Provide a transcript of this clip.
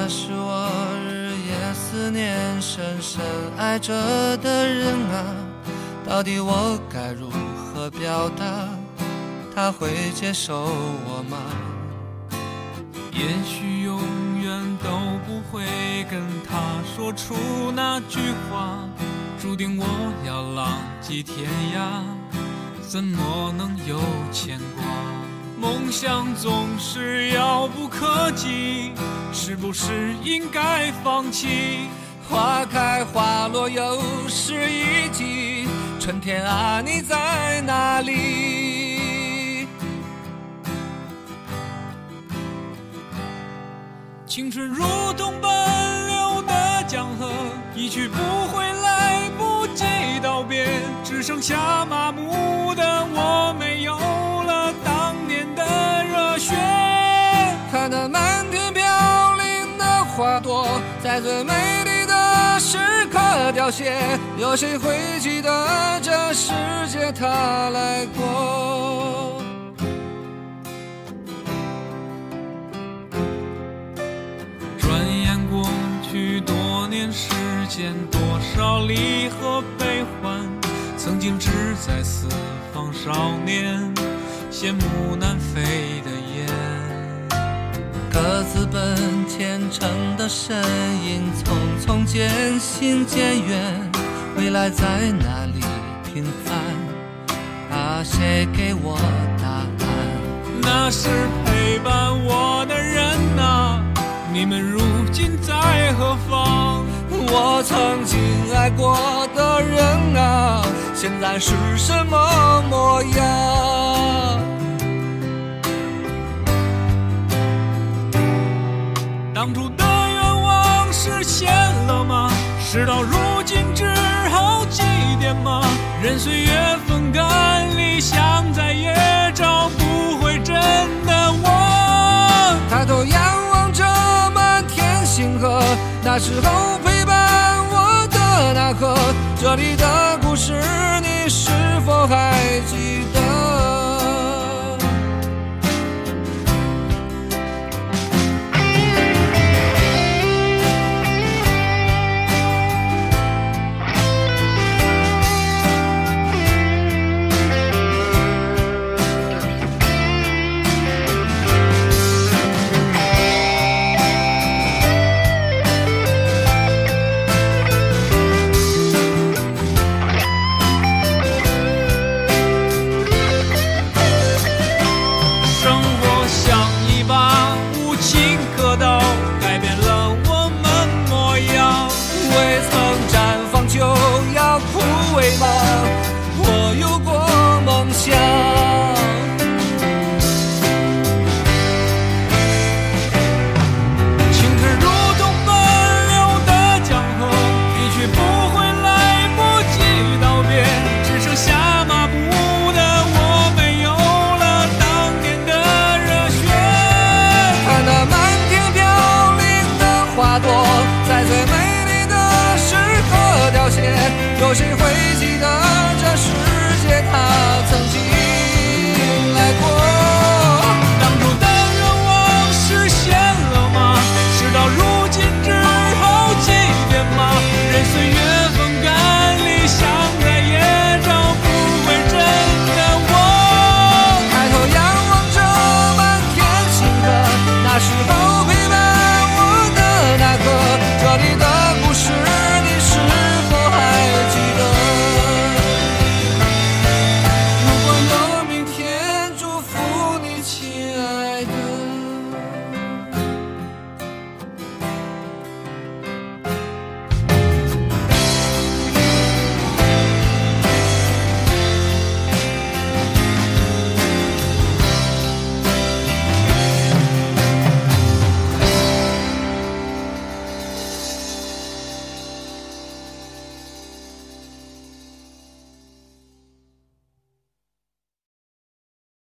那是我日夜思念、深深爱着的人啊，到底我该如何表达？他会接受我吗？ 也许永远都不会跟他说出那句话，注定我要浪迹天涯，怎么能有牵挂？梦想总是遥不可及，是不是应该放弃？ 花开花落又是一季，春天啊，你在哪里？ 青春如同奔流的江河，一去不回，来不及道别，只剩下麻木的我，没有了当年的热血。 看那满天飘零的花朵，在最美丽的时刻凋谢，有谁会记得这世界它来过？ 过去多年时间，多少离合悲欢，曾经志在四方少年，羡慕南飞的雁。 各自奔前程的身影，匆匆渐行渐远，未来在哪里平凡？啊，谁给我答案？ 那是陪伴我的人啊，你们如今在何方？ 我曾经爱过的人啊，现在是什么模样？ 当初的愿望实现了吗？事到如今只好祭奠吗？任岁月风干，理想再也找不回真的我。 抬头仰望着满天星河，那时候陪伴我的那刻，这里的故事你是否还记得？